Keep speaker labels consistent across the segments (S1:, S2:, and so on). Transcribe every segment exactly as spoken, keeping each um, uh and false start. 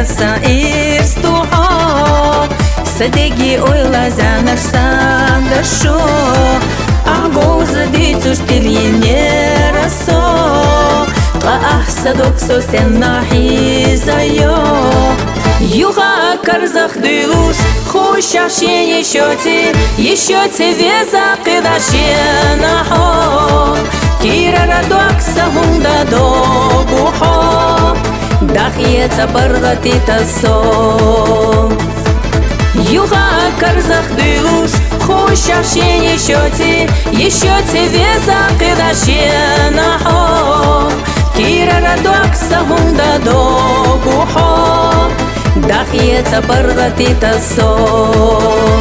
S1: narsa irstuha Sadegi oyla zanarsan dasho Agouza ditush tilyeneraso Qa ahsadok sosen nahizayo Юга карзах дылуш, хущашень еще те, еще те веза кидашена хо. Кира радок сагунда добухо, дахьеца паргатита со. Юга карзах дылуш, хущашень еще те, еще те веза кидашена хо. Кира радок сагунда добухо. Дахьеца паргатита со.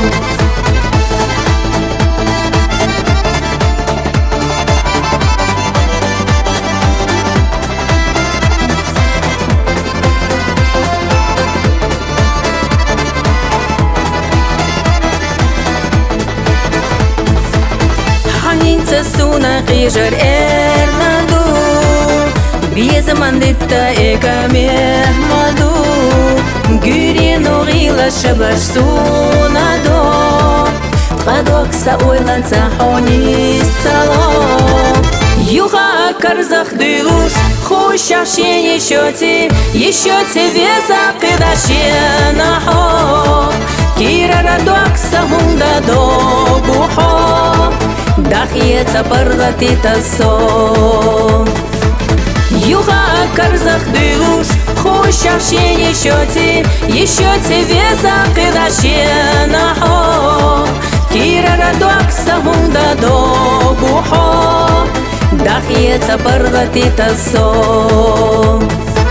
S1: Ханинца суна хижар эрнаду Безамандита экамехмаду Гюрину гила шабаш сунадо Қадокса ойланса хонис цало Юга карзах дылуш Хущашень еще те, еще те веза кидашена хо Кира радокса гунда добухо Дахьеца паргатита со Юга карзах дылуш Хущашень еще те, еще те веза кидашена хо Кира радокса гунда добухо Дахьеца паргатита со.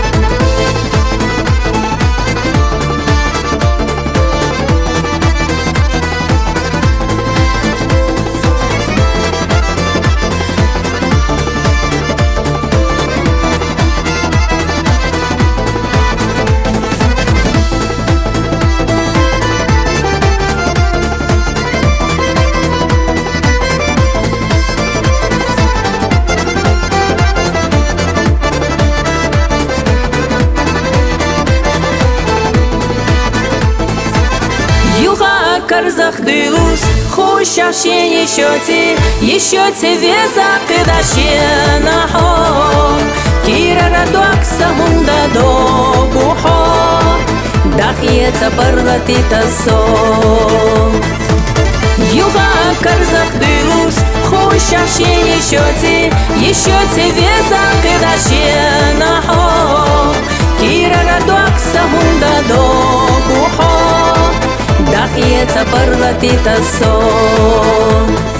S1: Карзах дылуш, хущашень еще те, еще те веза кидашена хо Кира радокса гунда добухо Дахьеца паргатита со Юга карзах дылуш, хущашень еще те, еще те веза кидашена хо Кира радокса гунда добухо Дахьеца паргатита со.